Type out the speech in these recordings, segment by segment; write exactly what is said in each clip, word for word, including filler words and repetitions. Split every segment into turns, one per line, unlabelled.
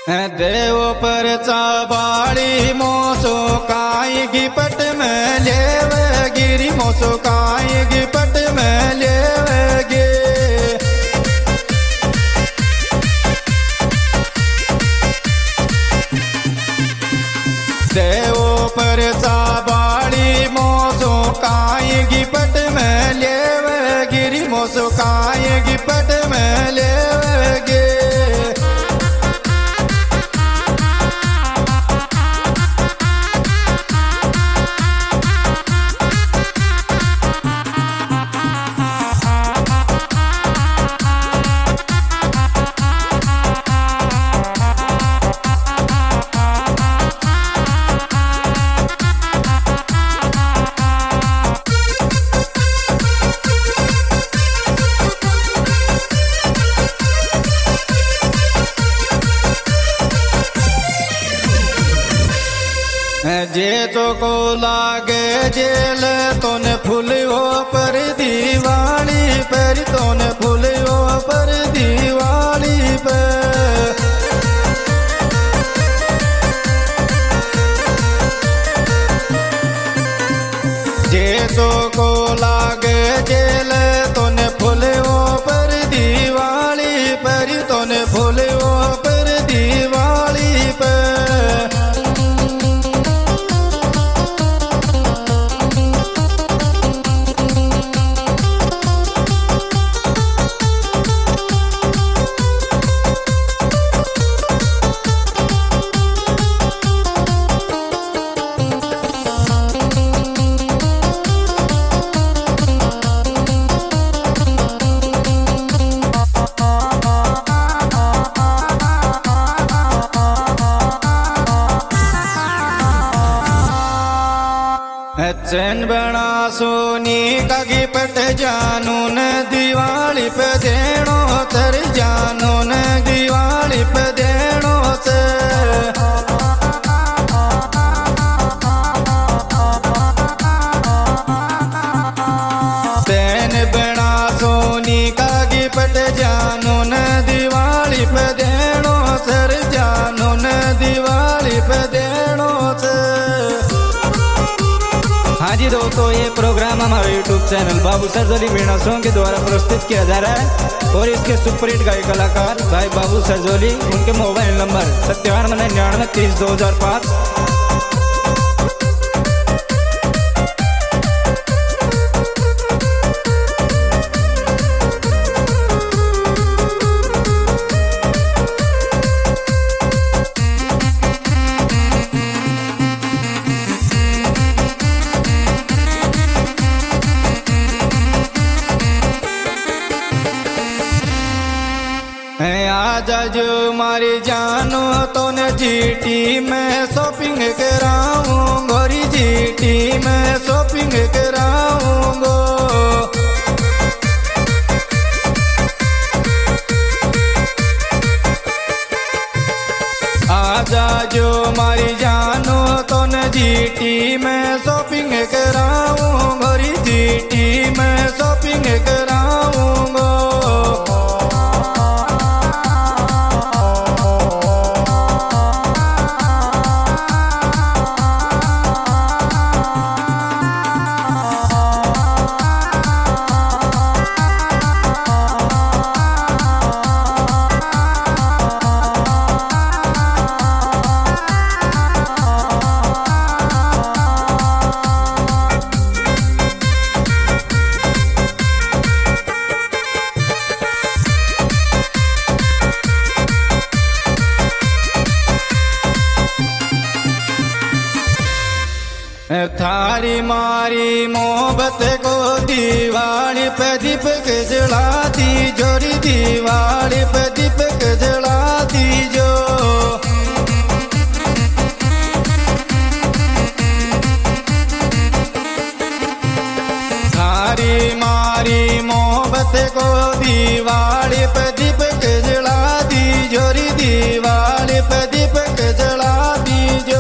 देव पर चाबाड़ी मोसो काई की पट में लेवगिरी मोसो काई की पट में लेवगे देव पर चाबाड़ी मोसो काई की पट में लेवगिरी मोसो काई की पट में लेवगे जे तो को लागे जेल तोने फूल हो पर दीवानी पर तोने फूल हो पर दीवानी पर जे तो को लागे जेल तोने फूल हो पर दीवानी पर तोने फूल हो पर दीवानी पर चैन बना सोनी कागी पट जानू न दिवाली पे देनो तर जानू न दिवाली पे देनो से चैन बना सोनी कागी पट जानू न दिवाली पे देनो सर जानू न दिवाली पे देनो से। हाँ जी दोस्तों, ये प्रोग्राम हमारे यूट्यूब चैनल बाबू सरजोली वीणा सॉन्ग के द्वारा प्रस्तुत किया जा रहा है और इसके सुपरहिट गायक कलाकार भाई बाबू सरजोली, उनके मोबाइल नंबर सत्तानवे निन्यानवे तीस दो हजार पाँच। आजा जो मारी जानो तो न जीटी में शॉपिंग कराऊं गोरी जीटी में शॉपिंग कराऊंगो। आजा जो मारी जानो तो न जीटी में शॉपिंग कराऊं गोरी जीटी में शॉपिंग कराऊंगो। थारी मारी मोहब्बत को दीवानी पे दीपक जला दी जोरी दीवानी पे दीपक जला दी जो। थारी मारी मोहब्बत को दीवानी पे दीपक जला दी जोरी दीवानी पे दीपक जला दी जो।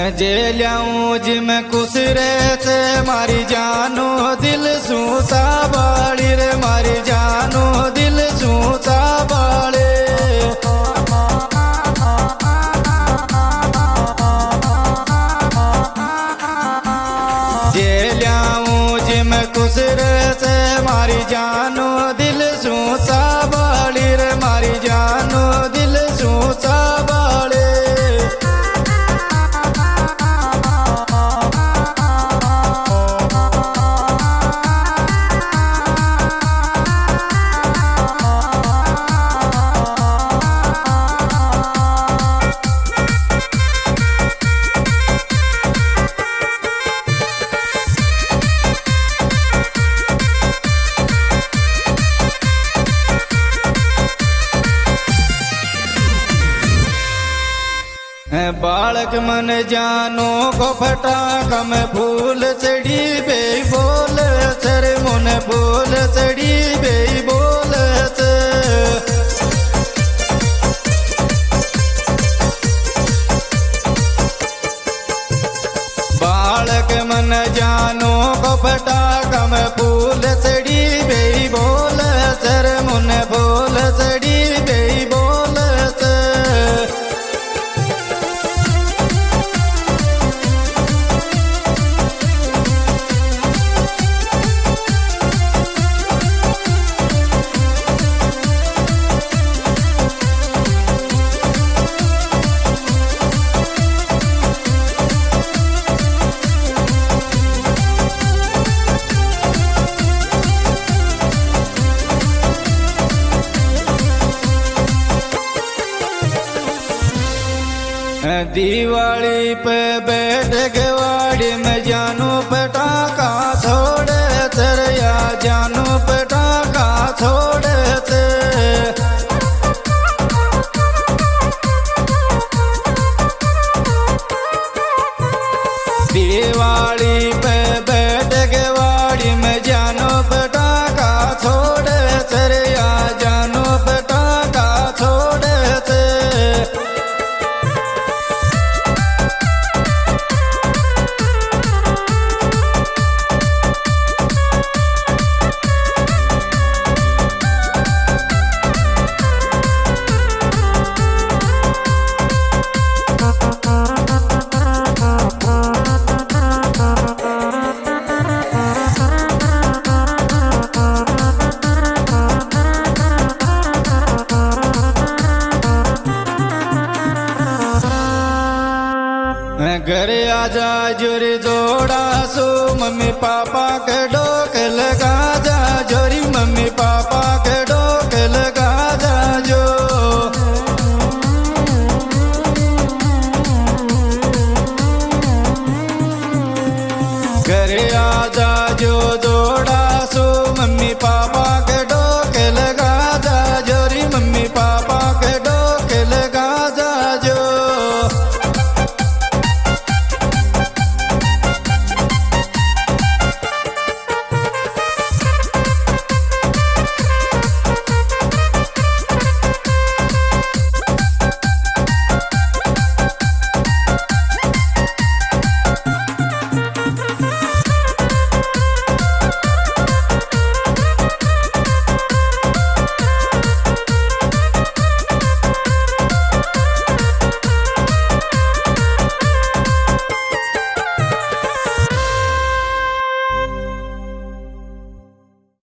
जे लियाऊं जिम खुश रहते मारी जानो दिल सूता बाड़ी रे मारी जानो दिल सूता बाड़े जे लियाऊं जिम खुश रहते मारी जानो दिल सूता बाड़ी रे मारी जानो दिल सूता बाड़े बालक मन जानो को फटाका में फूल चढ़ी बे बोल सर मुन फूल चढ़ी बे बोल बालक मन जानो को फटाका में फूल चढ़ी बे बोल सर मुन फूल चढ़ी बे बोल दिवाली पे बैठ गवाड़ी में जानू पटाखा छोड़े तेरिया जानू पटाखा छोड़े ते दिवाली पे बैठ गवाड़ी में जानू पटाखा छोड़े तेरिया जानू पटाखा छोड़े ते घर आजा जोरी जोड़ा सो मम्मी पापा के डोक लगा जा जोरी मम्मी